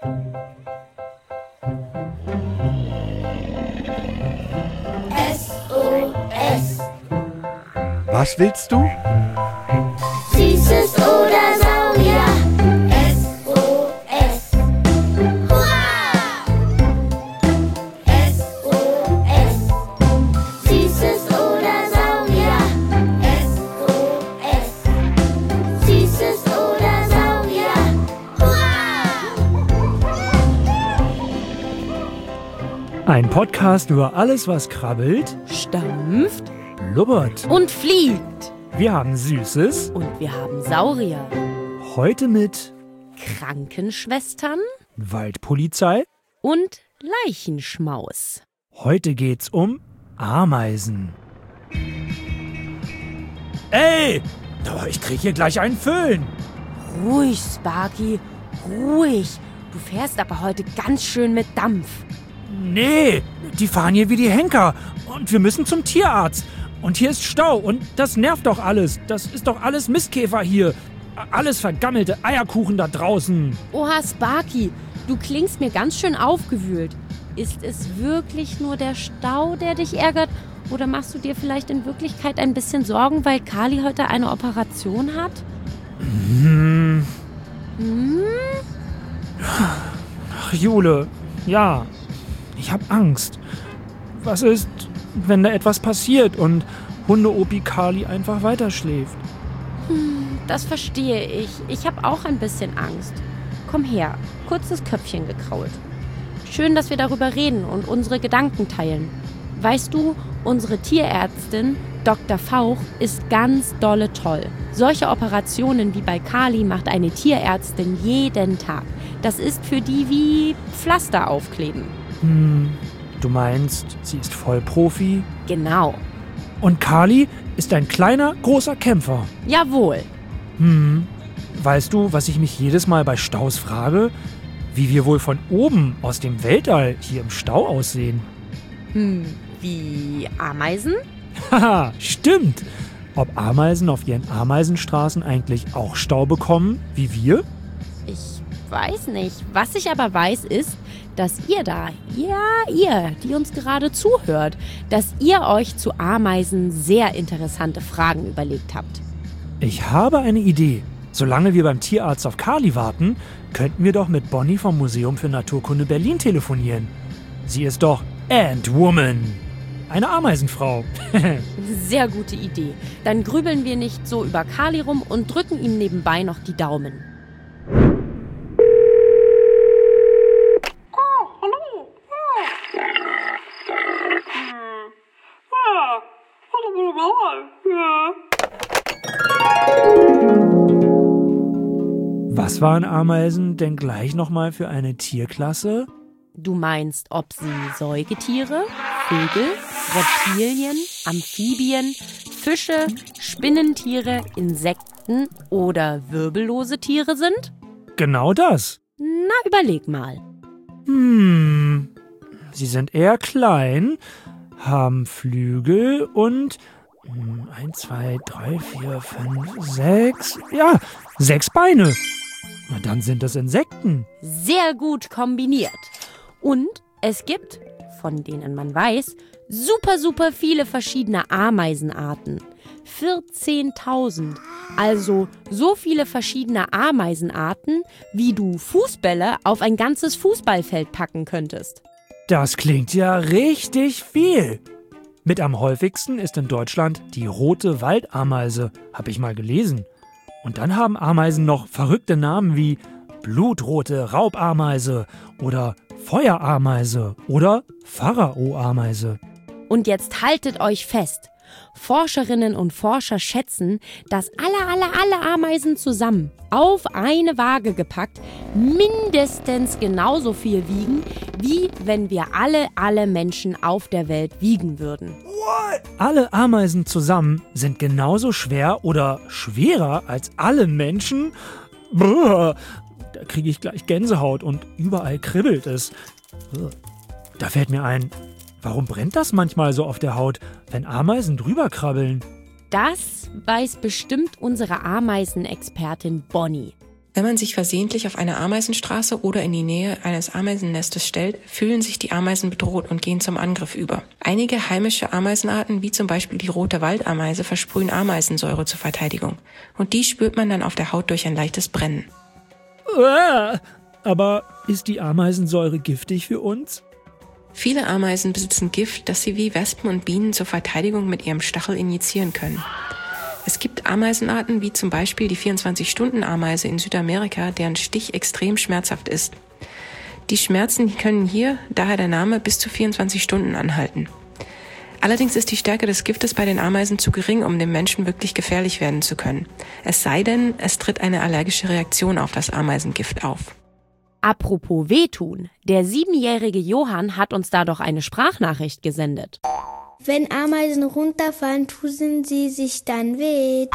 SOS. Was willst du? Süßes oder Saurier. SOS. Hurra! SOS. Süßes oder Saurier. SOS. Süßes oder Saurier. Hurra! Ein Podcast über alles, was krabbelt, Stampft blubbert. und fliegt. Wir haben Süßes. Und wir haben Saurier. Heute mit Krankenschwestern Waldpolizei. und Leichenschmaus. Heute geht's um Ameisen. Ey! Oh, ich krieg hier gleich einen Föhn. Ruhig, Sparky, ruhig. Du fährst aber heute ganz schön mit Dampf. Nee, die fahren hier wie die Henker. Und wir müssen zum Tierarzt. Und hier ist Stau. Und das nervt doch alles. Das ist doch alles Mistkäfer hier. Alles vergammelte Eierkuchen da draußen. Oha, Sparky, du klingst mir ganz schön aufgewühlt. Ist es wirklich nur der Stau, der dich ärgert? Oder machst du dir vielleicht in Wirklichkeit ein bisschen Sorgen, weil Kali heute eine Operation hat? Ach, Jule, ja, ich hab Angst. Was ist, wenn da etwas passiert und Hunde-Opi Kali einfach weiterschläft? Das verstehe ich. Ich habe auch ein bisschen Angst. Komm her, kurzes Köpfchen gekrault. Schön, dass wir darüber reden und unsere Gedanken teilen. Weißt du, unsere Tierärztin, Dr. Fauch, ist ganz dolle toll. Solche Operationen wie bei Kali macht eine Tierärztin jeden Tag. Das ist für die wie Pflaster aufkleben. Du meinst, sie ist Vollprofi? Genau. Und Kali ist ein kleiner, großer Kämpfer. Jawohl. Weißt du, was ich mich jedes Mal bei Staus frage? Wie wir wohl von oben aus dem Weltall hier im Stau aussehen. Wie Ameisen? Haha, stimmt. Ob Ameisen auf ihren Ameisenstraßen eigentlich auch Stau bekommen, wie wir? Ich weiß nicht. Was ich aber weiß, ist, dass ihr da, ja, ihr, die uns gerade zuhört, dass ihr euch zu Ameisen sehr interessante Fragen überlegt habt. Ich habe eine Idee. Solange wir beim Tierarzt auf Kali warten, könnten wir doch mit Bonnie vom Museum für Naturkunde Berlin telefonieren. Sie ist doch Ant-Woman. Eine Ameisenfrau. Sehr gute Idee. Dann grübeln wir nicht so über Kali rum und drücken ihm nebenbei noch die Daumen. Was waren Ameisen denn gleich nochmal für eine Tierklasse? Du meinst, ob sie Säugetiere, Vögel, Reptilien, Amphibien, Fische, Spinnentiere, Insekten oder wirbellose Tiere sind? Genau das. Na, überleg mal. Sie sind eher klein, haben Flügel und 1, 2, 3, 4, 5, 6. Ja, 6 Beine. Na, dann sind das Insekten. Sehr gut kombiniert. Und es gibt, von denen man weiß, super viele verschiedene Ameisenarten. 14.000. Also so viele verschiedene Ameisenarten, wie du Fußbälle auf ein ganzes Fußballfeld packen könntest. Das klingt ja richtig viel. Mit am häufigsten ist in Deutschland die rote Waldameise, habe ich mal gelesen. Und dann haben Ameisen noch verrückte Namen wie blutrote Raubameise oder Feuerameise oder Pharao-Ameise. Und jetzt haltet euch fest. Forscherinnen und Forscher schätzen, dass alle Ameisen zusammen auf eine Waage gepackt mindestens genauso viel wiegen, wie wenn wir alle Menschen auf der Welt wiegen würden. Alle Ameisen zusammen sind genauso schwer oder schwerer als alle Menschen? Brr, da kriege ich gleich Gänsehaut und überall kribbelt es. Da fällt mir ein, warum brennt das manchmal so auf der Haut, wenn Ameisen drüber krabbeln? Das weiß bestimmt unsere Ameisenexpertin Bonnie. Wenn man sich versehentlich auf eine Ameisenstraße oder in die Nähe eines Ameisennestes stellt, fühlen sich die Ameisen bedroht und gehen zum Angriff über. Einige heimische Ameisenarten, wie zum Beispiel die rote Waldameise, versprühen Ameisensäure zur Verteidigung. Und die spürt man dann auf der Haut durch ein leichtes Brennen. Aber ist die Ameisensäure giftig für uns? Viele Ameisen besitzen Gift, das sie wie Wespen und Bienen zur Verteidigung mit ihrem Stachel injizieren können. Es gibt Ameisenarten wie zum Beispiel die 24-Stunden-Ameise in Südamerika, deren Stich extrem schmerzhaft ist. Die Schmerzen können hier, daher der Name, bis zu 24 Stunden anhalten. Allerdings ist die Stärke des Giftes bei den Ameisen zu gering, um dem Menschen wirklich gefährlich werden zu können. Es sei denn, es tritt eine allergische Reaktion auf das Ameisengift auf. Apropos wehtun, der 7-jährige Johann hat uns da doch eine Sprachnachricht gesendet. Wenn Ameisen runterfallen, tun sie sich dann weh.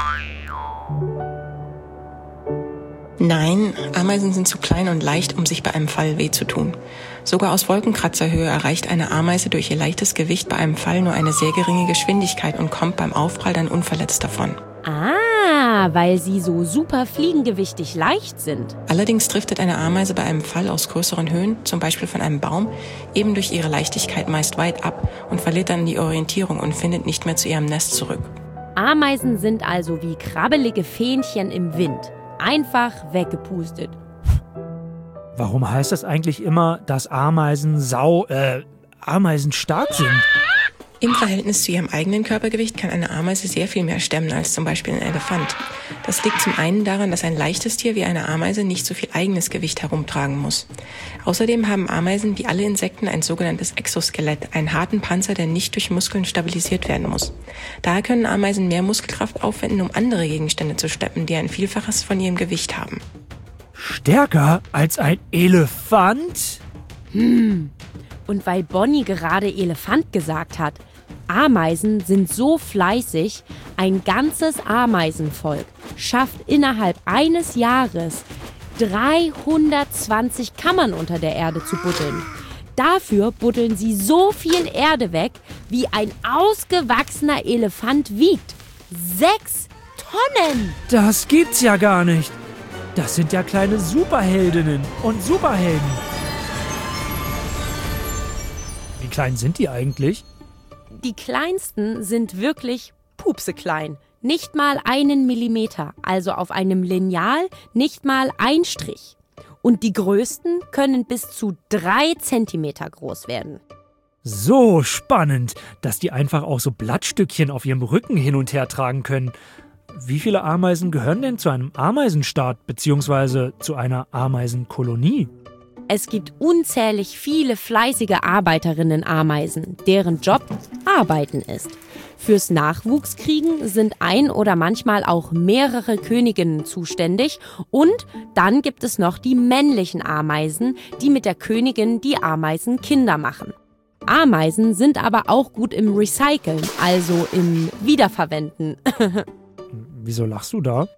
Nein, Ameisen sind zu klein und leicht, um sich bei einem Fall weh zu tun. Sogar aus Wolkenkratzerhöhe erreicht eine Ameise durch ihr leichtes Gewicht bei einem Fall nur eine sehr geringe Geschwindigkeit und kommt beim Aufprall dann unverletzt davon. Weil sie so super fliegengewichtig leicht sind. Allerdings driftet eine Ameise bei einem Fall aus größeren Höhen, zum Beispiel von einem Baum, eben durch ihre Leichtigkeit meist weit ab und verliert dann die Orientierung und findet nicht mehr zu ihrem Nest zurück. Ameisen sind also wie krabbelige Fähnchen im Wind. Einfach weggepustet. Warum heißt das eigentlich immer, dass Ameisen ameisenstark sind? Im Verhältnis zu ihrem eigenen Körpergewicht kann eine Ameise sehr viel mehr stemmen als zum Beispiel ein Elefant. Das liegt zum einen daran, dass ein leichtes Tier wie eine Ameise nicht so viel eigenes Gewicht herumtragen muss. Außerdem haben Ameisen wie alle Insekten ein sogenanntes Exoskelett, einen harten Panzer, der nicht durch Muskeln stabilisiert werden muss. Daher können Ameisen mehr Muskelkraft aufwenden, um andere Gegenstände zu schleppen, die ein Vielfaches von ihrem Gewicht haben. Stärker als ein Elefant? Und weil Bonnie gerade Elefant gesagt hat, Ameisen sind so fleißig, ein ganzes Ameisenvolk schafft innerhalb eines Jahres 320 Kammern unter der Erde zu buddeln. Dafür buddeln sie so viel Erde weg, wie ein ausgewachsener Elefant wiegt. 6 Tonnen! Das gibt's ja gar nicht. Das sind ja kleine Superheldinnen und Superhelden. Wie klein sind die eigentlich? Die kleinsten sind wirklich pupseklein. Nicht mal 1 Millimeter, also auf einem Lineal nicht mal ein Strich. Und die größten können bis zu 3 Zentimeter groß werden. So spannend, dass die einfach auch so Blattstückchen auf ihrem Rücken hin und her tragen können. Wie viele Ameisen gehören denn zu einem Ameisenstaat bzw. zu einer Ameisenkolonie? Es gibt unzählig viele fleißige Arbeiterinnen-Ameisen, deren Job Arbeiten ist. Fürs Nachwuchskriegen sind ein oder manchmal auch mehrere Königinnen zuständig und dann gibt es noch die männlichen Ameisen, die mit der Königin die Ameisenkinder machen. Ameisen sind aber auch gut im Recyceln, also im Wiederverwenden. Wieso lachst du da?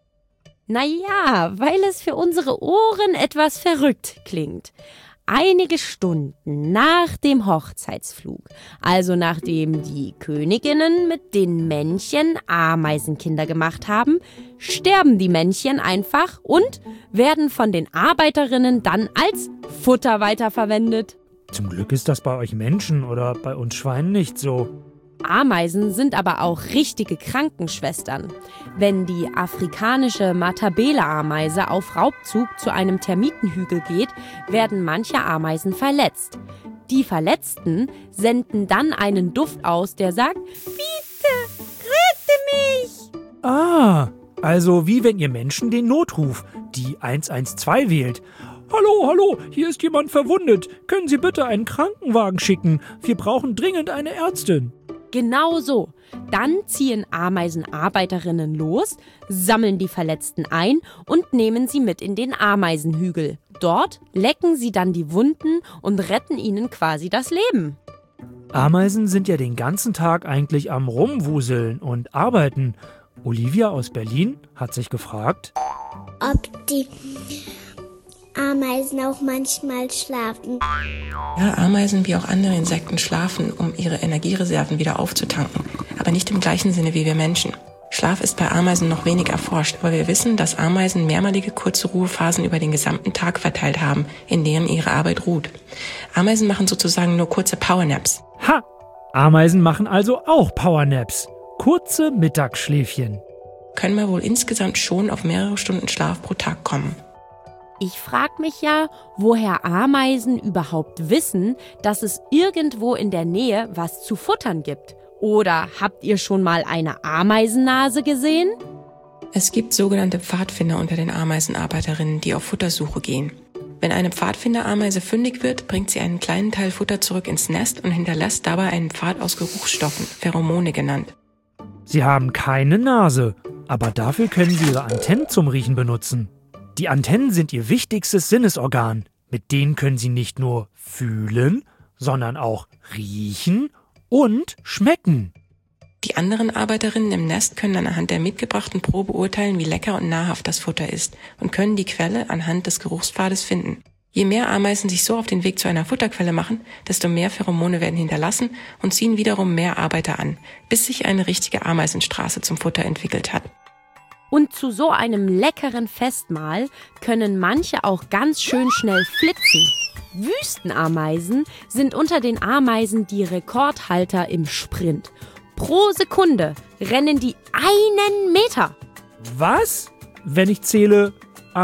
Naja, weil es für unsere Ohren etwas verrückt klingt. Einige Stunden nach dem Hochzeitsflug, also nachdem die Königinnen mit den Männchen Ameisenkinder gemacht haben, sterben die Männchen einfach und werden von den Arbeiterinnen dann als Futter weiterverwendet. Zum Glück ist das bei euch Menschen oder bei uns Schweinen nicht so. Ameisen sind aber auch richtige Krankenschwestern. Wenn die afrikanische Matabele-Ameise auf Raubzug zu einem Termitenhügel geht, werden manche Ameisen verletzt. Die Verletzten senden dann einen Duft aus, der sagt: Bitte, rette mich! Ah, also wie wenn ihr Menschen den Notruf, die 112 wählt. Hallo, hier ist jemand verwundet. Können Sie bitte einen Krankenwagen schicken? Wir brauchen dringend eine Ärztin. Genau so. Dann ziehen Ameisenarbeiterinnen los, sammeln die Verletzten ein und nehmen sie mit in den Ameisenhügel. Dort lecken sie dann die Wunden und retten ihnen quasi das Leben. Ameisen sind ja den ganzen Tag eigentlich am Rumwuseln und arbeiten. Olivia aus Berlin hat sich gefragt, Ob die Ameisen auch manchmal schlafen. Ja, Ameisen wie auch andere Insekten schlafen, um ihre Energiereserven wieder aufzutanken, aber nicht im gleichen Sinne wie wir Menschen. Schlaf ist bei Ameisen noch wenig erforscht, aber wir wissen, dass Ameisen mehrmalige kurze Ruhephasen über den gesamten Tag verteilt haben, in denen ihre Arbeit ruht. Ameisen machen sozusagen nur kurze Powernaps. Ha! Ameisen machen also auch Powernaps. Kurze Mittagsschläfchen. Können wir wohl insgesamt schon auf mehrere Stunden Schlaf pro Tag kommen. Ich frage mich ja, woher Ameisen überhaupt wissen, dass es irgendwo in der Nähe was zu futtern gibt. Oder habt ihr schon mal eine Ameisennase gesehen? Es gibt sogenannte Pfadfinder unter den Ameisenarbeiterinnen, die auf Futtersuche gehen. Wenn eine Pfadfinderameise fündig wird, bringt sie einen kleinen Teil Futter zurück ins Nest und hinterlässt dabei einen Pfad aus Geruchsstoffen, Pheromone genannt. Sie haben keine Nase, aber dafür können sie ihre Antennen zum Riechen benutzen. Die Antennen sind ihr wichtigstes Sinnesorgan. Mit denen können sie nicht nur fühlen, sondern auch riechen und schmecken. Die anderen Arbeiterinnen im Nest können dann anhand der mitgebrachten Probe beurteilen, wie lecker und nahrhaft das Futter ist und können die Quelle anhand des Geruchspfades finden. Je mehr Ameisen sich so auf den Weg zu einer Futterquelle machen, desto mehr Pheromone werden hinterlassen und ziehen wiederum mehr Arbeiter an, bis sich eine richtige Ameisenstraße zum Futter entwickelt hat. Und zu so einem leckeren Festmahl können manche auch ganz schön schnell flitzen. Wüstenameisen sind unter den Ameisen die Rekordhalter im Sprint. Pro Sekunde rennen die 1 Meter. Was? Wenn ich zähle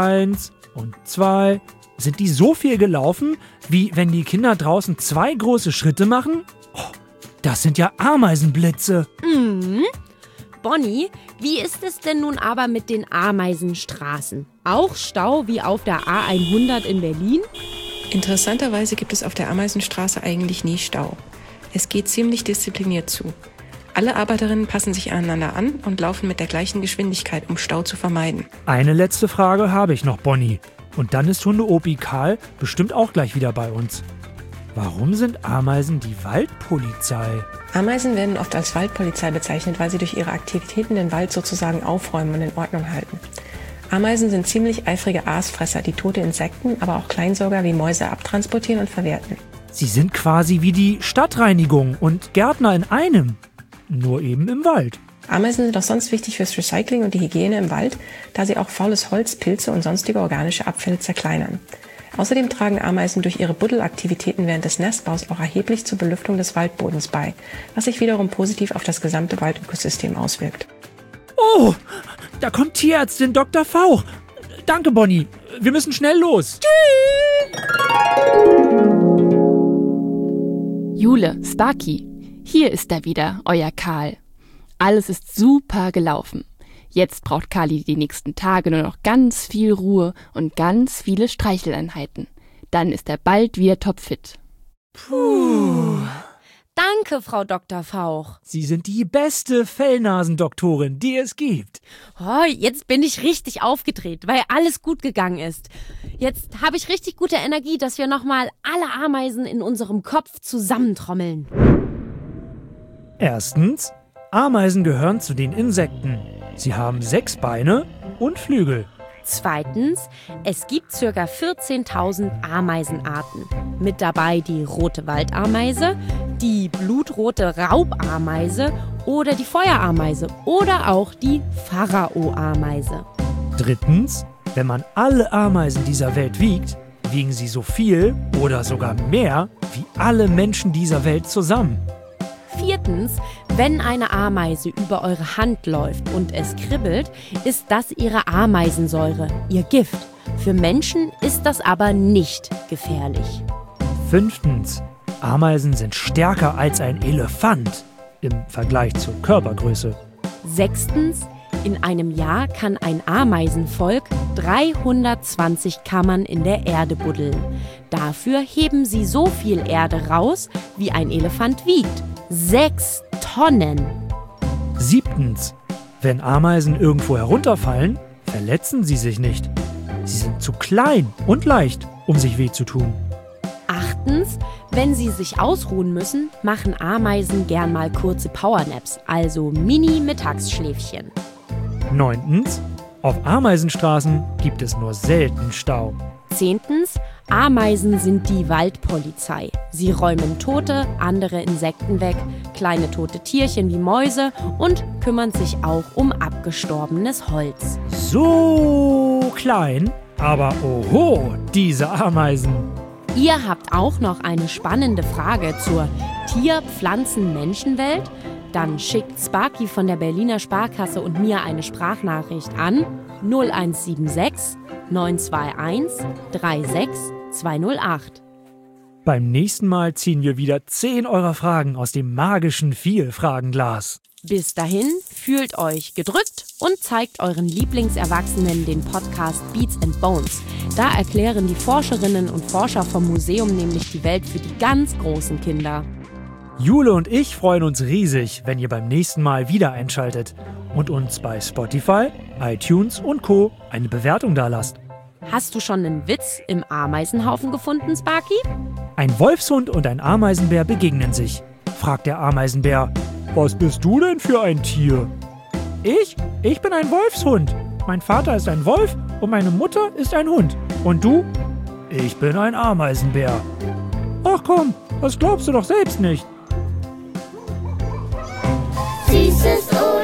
1 und 2, sind die so viel gelaufen, wie wenn die Kinder draußen 2 große Schritte machen? Oh, das sind ja Ameisenblitze. Mhm. Bonnie, wie ist es denn nun aber mit den Ameisenstraßen? Auch Stau wie auf der A100 in Berlin? Interessanterweise gibt es auf der Ameisenstraße eigentlich nie Stau. Es geht ziemlich diszipliniert zu. Alle Arbeiterinnen passen sich aneinander an und laufen mit der gleichen Geschwindigkeit, um Stau zu vermeiden. Eine letzte Frage habe ich noch, Bonnie. Und dann ist Hunde-Opi Karl bestimmt auch gleich wieder bei uns. Warum sind Ameisen die Waldpolizei? Ameisen werden oft als Waldpolizei bezeichnet, weil sie durch ihre Aktivitäten den Wald sozusagen aufräumen und in Ordnung halten. Ameisen sind ziemlich eifrige Aasfresser, die tote Insekten, aber auch Kleinsauger wie Mäuse abtransportieren und verwerten. Sie sind quasi wie die Stadtreinigung und Gärtner in einem, nur eben im Wald. Ameisen sind auch sonst wichtig fürs Recycling und die Hygiene im Wald, da sie auch faules Holz, Pilze und sonstige organische Abfälle zerkleinern. Außerdem tragen Ameisen durch ihre Buddelaktivitäten während des Nestbaus auch erheblich zur Belüftung des Waldbodens bei, was sich wiederum positiv auf das gesamte Waldökosystem auswirkt. Oh, da kommt Tierärztin Dr. Fauch. Danke, Bonnie. Wir müssen schnell los. Tschüss. Jule, Sparky, hier ist er wieder, euer Karl. Alles ist super gelaufen. Jetzt braucht Kali die nächsten Tage nur noch ganz viel Ruhe und ganz viele Streicheleinheiten. Dann ist er bald wieder topfit. Puh. Danke, Frau Dr. Fauch. Sie sind die beste Fellnasendoktorin, die es gibt. Oh, jetzt bin ich richtig aufgedreht, weil alles gut gegangen ist. Jetzt habe ich richtig gute Energie, dass wir nochmal alle Ameisen in unserem Kopf zusammentrommeln. Erstens, Ameisen gehören zu den Insekten. Sie haben 6 Beine und Flügel. Zweitens, es gibt ca. 14.000 Ameisenarten. Mit dabei die rote Waldameise, die blutrote Raubameise oder die Feuerameise oder auch die Pharao-Ameise. Drittens, wenn man alle Ameisen dieser Welt wiegt, wiegen sie so viel oder sogar mehr wie alle Menschen dieser Welt zusammen. Viertens, wenn eine Ameise über eure Hand läuft und es kribbelt, ist das ihre Ameisensäure, ihr Gift. Für Menschen ist das aber nicht gefährlich. Fünftens, Ameisen sind stärker als ein Elefant im Vergleich zur Körpergröße. Sechstens, in einem Jahr kann ein Ameisenvolk 320 Kammern in der Erde buddeln. Dafür heben sie so viel Erde raus, wie ein Elefant wiegt. 6 Tonnen. Siebtens, wenn Ameisen irgendwo herunterfallen, verletzen sie sich nicht. Sie sind zu klein und leicht, um sich weh zu tun. Achtens, wenn sie sich ausruhen müssen, machen Ameisen gern mal kurze Powernaps, also Mini-Mittagsschläfchen. Neuntens, auf Ameisenstraßen gibt es nur selten Stau. 10. Ameisen sind die Waldpolizei. Sie räumen tote, andere Insekten weg, kleine tote Tierchen wie Mäuse und kümmern sich auch um abgestorbenes Holz. So klein, aber oho, diese Ameisen. Ihr habt auch noch eine spannende Frage zur Tier-Pflanzen-Menschenwelt? Dann schickt Sparky von der Berliner Sparkasse und mir eine Sprachnachricht an 0176 921 36208. Beim nächsten Mal ziehen wir wieder 10 eurer Fragen aus dem magischen Vielfragenglas. Bis dahin, fühlt euch gedrückt und zeigt euren Lieblingserwachsenen den Podcast Beats and Bones. Da erklären die Forscherinnen und Forscher vom Museum nämlich die Welt für die ganz großen Kinder. Jule und ich freuen uns riesig, wenn ihr beim nächsten Mal wieder einschaltet und uns bei Spotify, iTunes und Co. eine Bewertung dalasst. Hast du schon einen Witz im Ameisenhaufen gefunden, Sparky? Ein Wolfshund und ein Ameisenbär begegnen sich. Fragt der Ameisenbär: Was bist du denn für ein Tier? Ich bin ein Wolfshund. Mein Vater ist ein Wolf und meine Mutter ist ein Hund. Und du? Ich bin ein Ameisenbär. Ach komm, das glaubst du doch selbst nicht. Süßes Ohr.